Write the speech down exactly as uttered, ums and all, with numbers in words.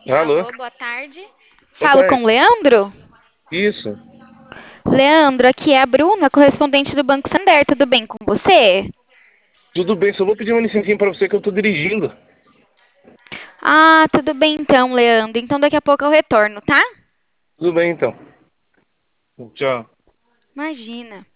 Alô? Alô, boa tarde. Boa Falo com o tarde. Leandro? Isso. Leandro, aqui é a Bruna, correspondente do Banco Santander. Tudo bem com você? Tudo bem, só vou pedir uma licencinha pra você que eu tô dirigindo. Ah, tudo bem então, Leandro. Então daqui a pouco eu retorno, tá? Tudo bem, então. Tchau. Imagina.